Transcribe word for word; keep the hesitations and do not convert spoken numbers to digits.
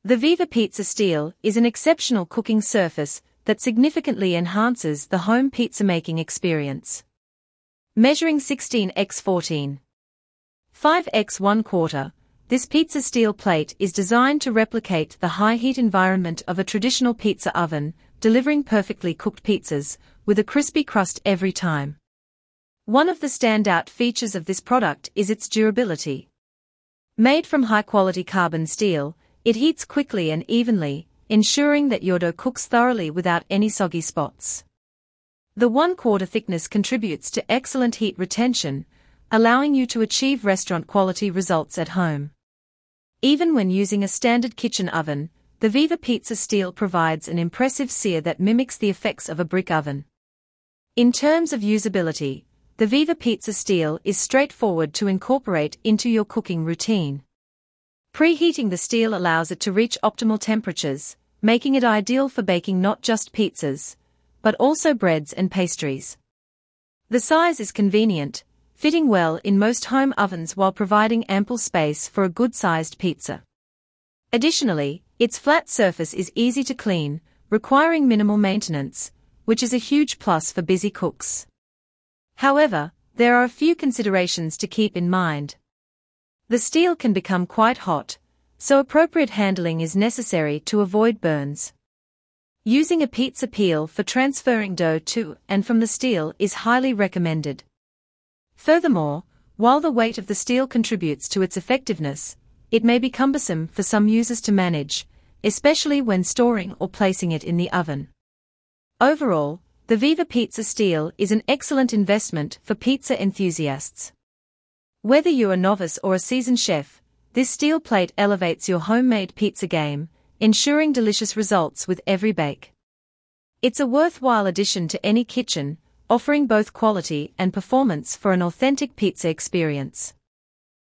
The Viva Pizza Steel is an exceptional cooking surface that significantly enhances the home pizza making experience. Measuring sixteen by fourteen, five by one quarter, this pizza steel plate is designed to replicate the high-heat environment of a traditional pizza oven, delivering perfectly cooked pizzas with a crispy crust every time. One of the standout features of this product is its durability. Made from high-quality carbon steel, it heats quickly and evenly, ensuring that your dough cooks thoroughly without any soggy spots. The one-quarter thickness contributes to excellent heat retention, allowing you to achieve restaurant-quality results at home. Even when using a standard kitchen oven, the Viva Pizza Steel provides an impressive sear that mimics the effects of a brick oven. In terms of usability, the Viva Pizza Steel is straightforward to incorporate into your cooking routine. Preheating the steel allows it to reach optimal temperatures, making it ideal for baking not just pizzas, but also breads and pastries. The size is convenient, fitting well in most home ovens while providing ample space for a good-sized pizza. Additionally, its flat surface is easy to clean, requiring minimal maintenance, which is a huge plus for busy cooks. However, there are a few considerations to keep in mind. The steel can become quite hot, so appropriate handling is necessary to avoid burns. Using a pizza peel for transferring dough to and from the steel is highly recommended. Furthermore, while the weight of the steel contributes to its effectiveness, it may be cumbersome for some users to manage, especially when storing or placing it in the oven. Overall, the Viva Pizza Steel is an excellent investment for pizza enthusiasts. Whether you're a novice or a seasoned chef, this steel plate elevates your homemade pizza game, ensuring delicious results with every bake. It's a worthwhile addition to any kitchen, offering both quality and performance for an authentic pizza experience.